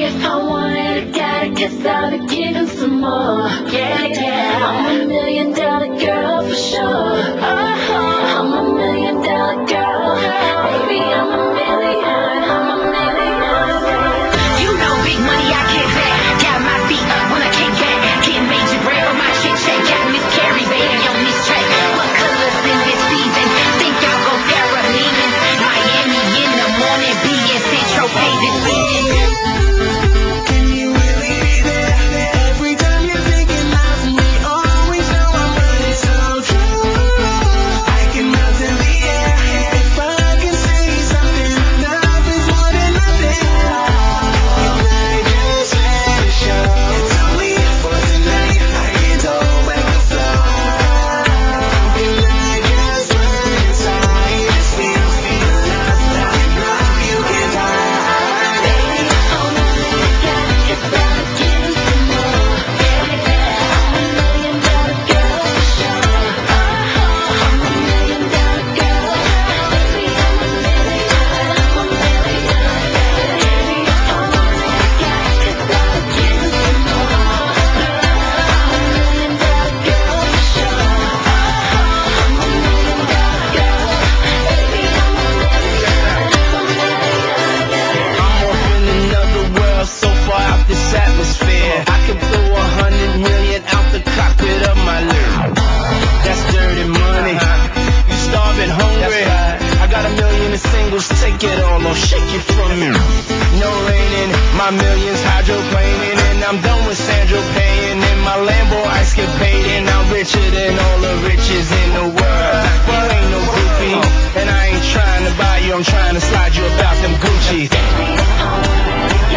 if I wanted, I got it, 'cause I'll be giving some more. Yeah, yeah. I'm $1 million girl for sure. I'm $1 million girl. Baby, I'm a million. I'm a million. You know big money, I get that. Got my feet up when I kick back. Getting major bread on my chit chat. Got Miss Carrie, baby, on this track. What colors in this season? Think I'll go Sarah Leland. Miami in the morning, BS Central Pay this evening. Can you really be there? Every time you're thinking of me, always know I'm running so true. I can melt in the air. If I can say something, love is more than nothing. I just let it show. It's only for tonight. I can't hold back the flow. And I just run inside. This feels love that you know you can hide. Baby, I'm a million got it, 'cause I'll be giving some more. Yeah, yeah. I'm $1 million girl for sure. I'm $1 million girl. Baby, I'm a million. I'm a million. Baby, I'm a million got it, 'cause I'll be giving some more. I'm $1 million girl for sure. I'm $1 million girl. Baby, I'm a million. I'm a million. I'm off in another world, so far out this atmosphere. I can throw 100 million out the cockpit of my life. That's dirty money. You starving hungry. I got $1 million in singles, take it all or shake it from me. No raining, my millions hydroplaning, and I'm done with Sandra paying. In my Lambo escapading, I'm richer than all the riches in the world. You ain't no groupie, and I ain't trying to buy you, I'm trying to slide you about them Gucci. Baby, I'm